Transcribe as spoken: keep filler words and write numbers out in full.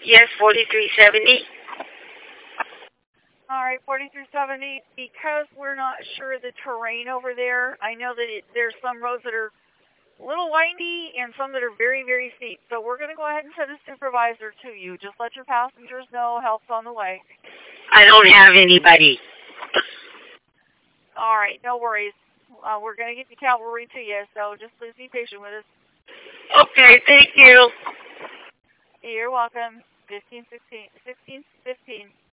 Yes, forty-three seventy. All right, forty-three seventy. Because we're not sure of the terrain over there, I know that it, there's some roads that are a little windy and some that are very, very steep. So we're going to go ahead and send a supervisor to you. Just let your passengers know help's on the way. I don't have anybody. All right, no worries. Uh, we're going to get the cavalry to you, so just please be patient with us. Okay, thank you. You're welcome. fifteen sixteen, sixteen fifteen.